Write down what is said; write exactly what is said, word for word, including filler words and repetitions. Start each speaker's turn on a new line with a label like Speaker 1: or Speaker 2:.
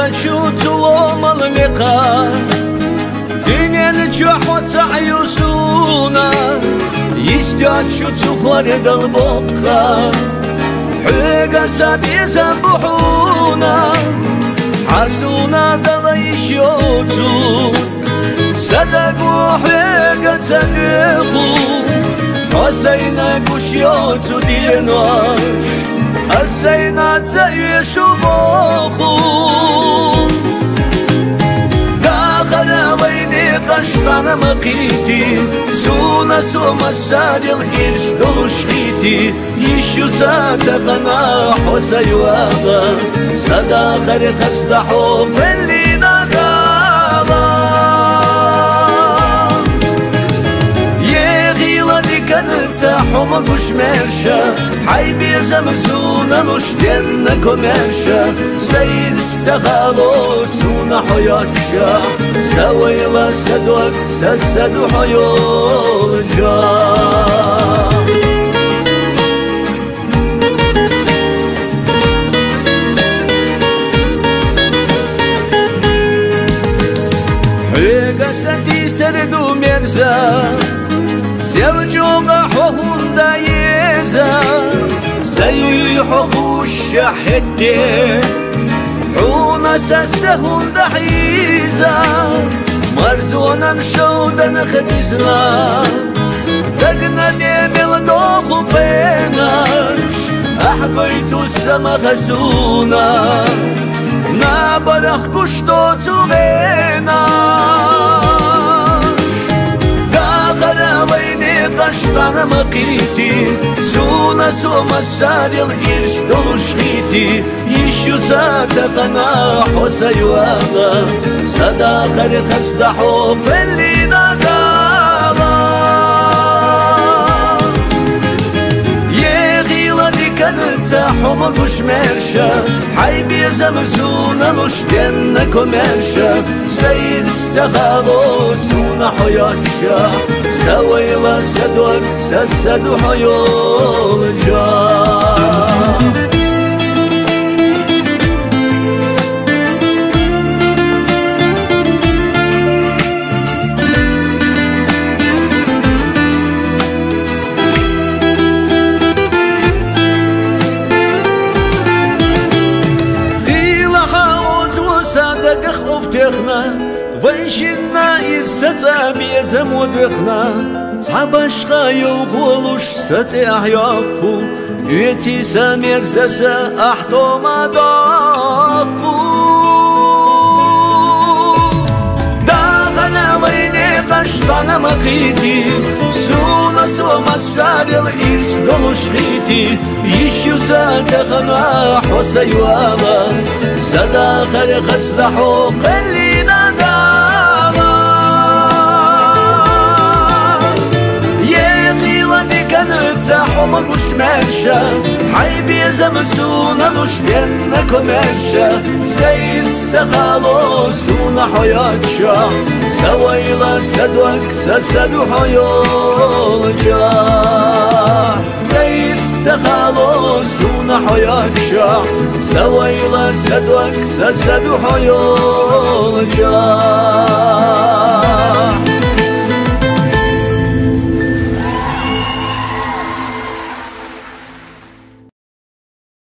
Speaker 1: تشوت وما اللقاء دنيا نجحت عيوسونا يستعد شو تخرد البقى حقا سبيزا بحونا حسونا دليش يوتو صدقوا حقا صدقوا حسينا كوش يوتو ديناش حسينا تعيش بوخو داخل ويني قشطان مقيتي سونا سوما ساري الإرس دولو شخيتي يشو ساتقنا حسيواغا صداخر خصدحو باللي نقالا يغيلا دي كانت حوما كوش مرشا حي بيزا مسونا نشتنا كومرشا سير استخالو سونا حياتشا سويلا سدوك سسدو حيوجا حيقا ستي سردو مرزا سيوجوغا حوهون دايزا سيحقو الشحدي حونا سسهون دحيزا مرزونا شودا خديزنا دقنا ديمل دوخو بيناش أحبيتو السما خسونا نابرخ كشتو تغيناش داخل ويني قشطان مقيتي سونا سوما ساري الإرس دولو شخيتي يشو ساتقنا حسيواغا صداخر خصدحو باللي نقالا يغيلا دي كانت حوما كوش مرشا حي بيزا مسونا نشتنا كومرشا سير استخالو سونا حياتشا سويلا سدوك سسدو حيوجا تخنا ويشنا إرستا بيزم ودخنا تعبشخا يوغولوش ستي أحياقو يتي سامير زسا أحتو مداقو داغنا ويني قشطان مقيتي سونا سوما ساري الإرس دولو شخيتي يشيو ساتخنا حسيواغا صداخر خصدحو قلي نداما يغيلا دي كانت حوما كوش مرشا حي بيزا مسونا نشتنا كومرشا سير استخالو سونا حياتشا سويلا سدوك سسدو حيوجا سير استخالو سونا حياتشا سويلا سدوك سسدو حيوجا